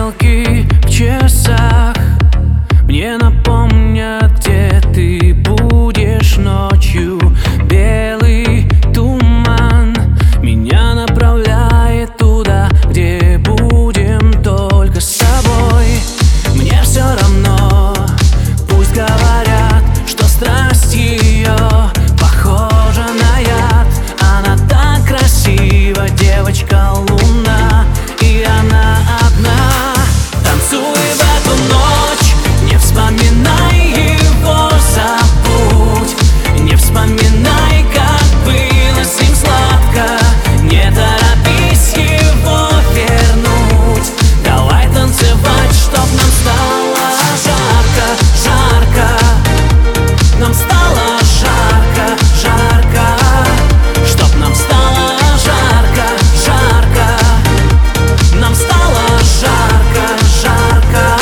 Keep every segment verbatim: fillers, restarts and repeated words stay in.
Стрелки в часах мне напомнят, где ты будешь ночью. Белый туман меня направляет туда, где будем только с собой. Мне все равно, пусть говорят, что страсть ее похожа на яд. Она так красива, девочка луна, и она одна. Танцуй в эту ночь, не вспоминай его, забудь. Не вспоминай, как было с ним сладко. Не торопись его вернуть. Давай танцевать, чтоб нам стало жарко, жарко. Нам стало жарко, жарко. Чтоб нам стало жарко, жарко. Нам стало жарко, жарко.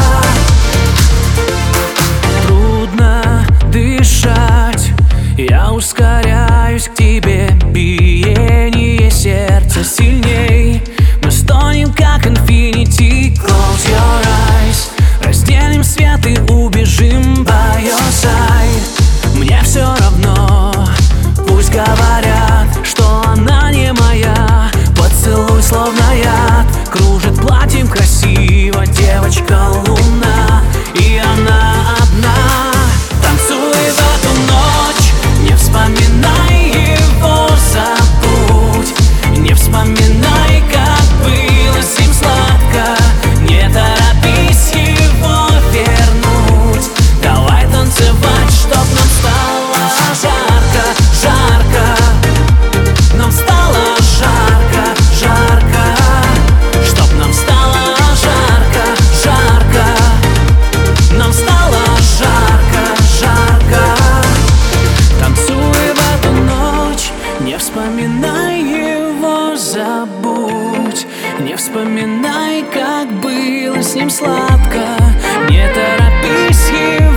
Трудно дышать, я ускоряюсь к тебе. Биение сердца сильней. Мы стонем, как инфинити. Close your eyes. Разделим свет и убежим by your side. Мне все равно, пусть говорят, что она не моя. Поцелуй словно яд, кружит платьем красиво, девочка луна, и она одна. Танцуй в эту ночь, не вспоминай его, забудь. Не вспоминай, как было с ним сладко. Не торопись его вернуть. Давай танцевать, чтоб нам стало жарко, жарко. Нам стало жарко, жарко. Чтоб нам стало жарко, жарко. Нам стало жарко, жарко. Танцуй в эту ночь, не вспоминай его, забудь. Не вспоминай, как было с ним сладко. Не торопись его